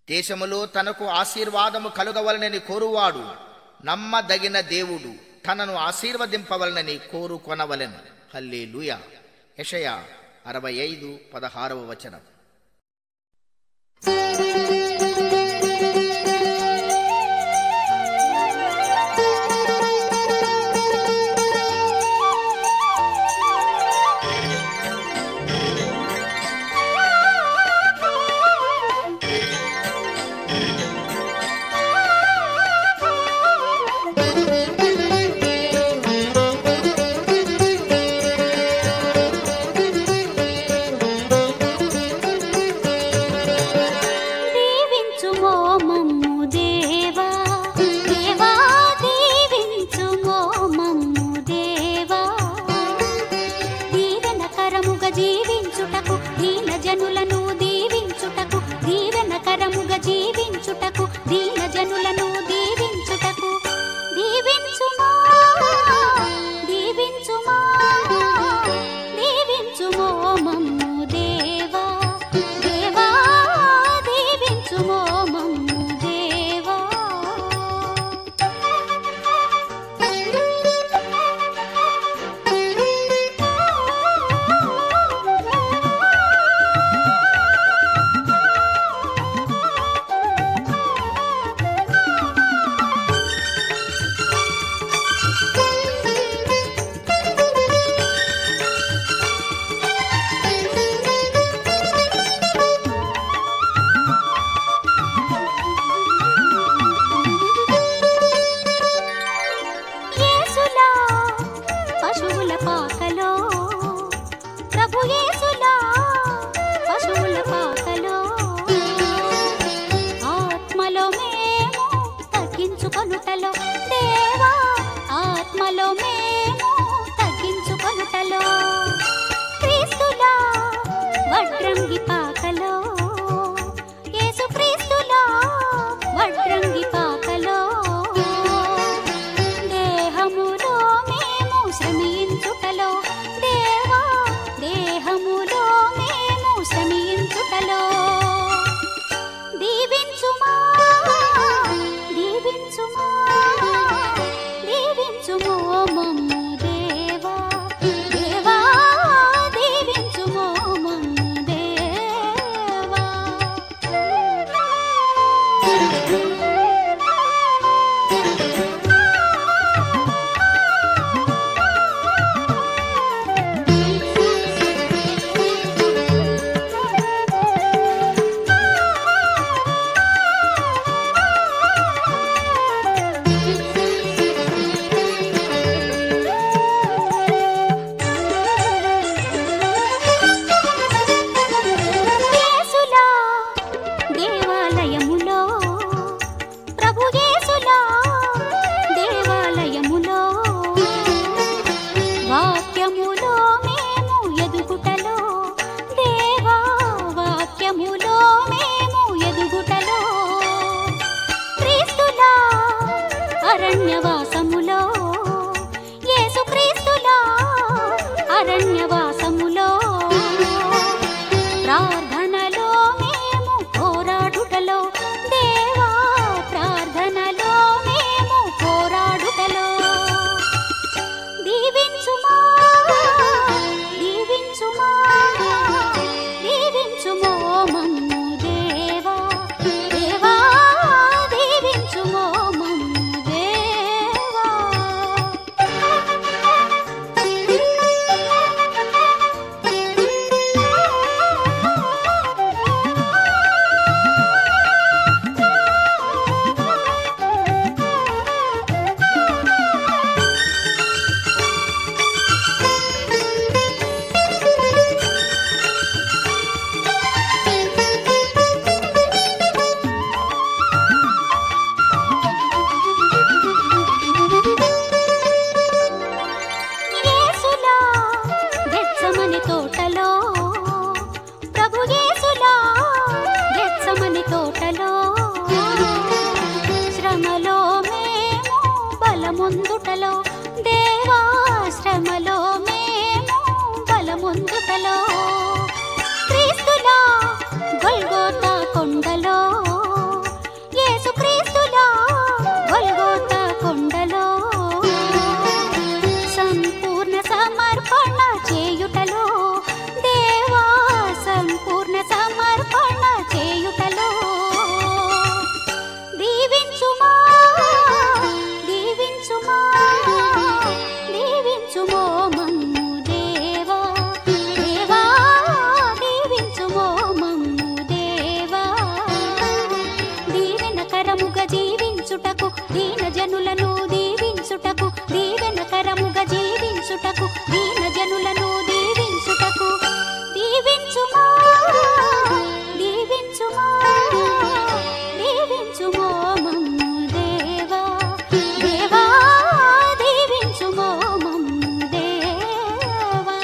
దేశములో తనకు ఆశీర్వాదము కలుగవలనని కోరువాడు నమ్మదగిన దేవుడు తనను ఆశీర్వదింపవలనని కోరుకొనవలెను. హల్లెలూయా. యెషయా 65:16. బలముందుటలో దేవా శ్రమలో మేము బలముందుటలో క్రీస్తులా గొల్గోతా కొండలో దీవించుటకు దీన జనులను దీవించుటకు దీవెనకరముగా జీవించుటకు దీన జనులను దీవించుటకు దీవించుమా దీవించుమా దీవించుమో మమ్ము దేవా దేవా దీవించుమో మమ్ము దేవా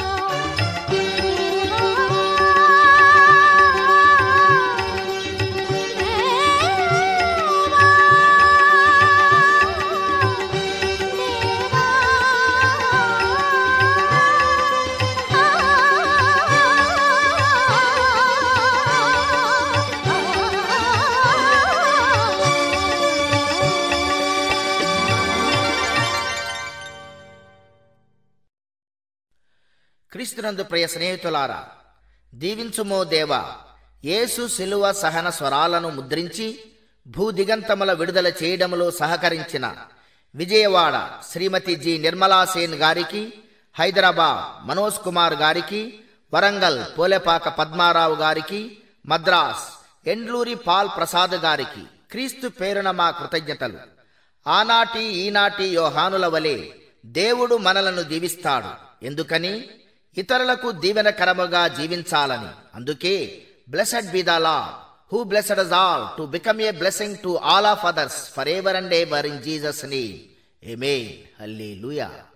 క్రీస్తునందు ప్రియ స్నేహితులారా, దీవించుమో దేవా యేసు శిలువ సహన స్వరాలను ముద్రించి భూదిగంతముల విడుదల చేయడంలో సహకరించిన విజయవాడ శ్రీమతి జి నిర్మలాసేన్ గారికి, హైదరాబాద్ మనోజ్ కుమార్ గారికి, వరంగల్ పోలేపాక పద్మారావు గారికి, మద్రాస్ ఎండ్లూరి పాల్ ప్రసాద్ గారికి క్రీస్తు పేరున మా కృతజ్ఞతలు. ఆనాటి ఈనాటి యోహానుల వలె దేవుడు మనలను దీవిస్తాడు. ఎందుకని? ఇతరులకు దీవెనకరముగా జీవించాలని. అందుకే blessed be the Lord who blessed us all to become a blessing to all of others forever and ever in Jesus' name. Amen. Hallelujah.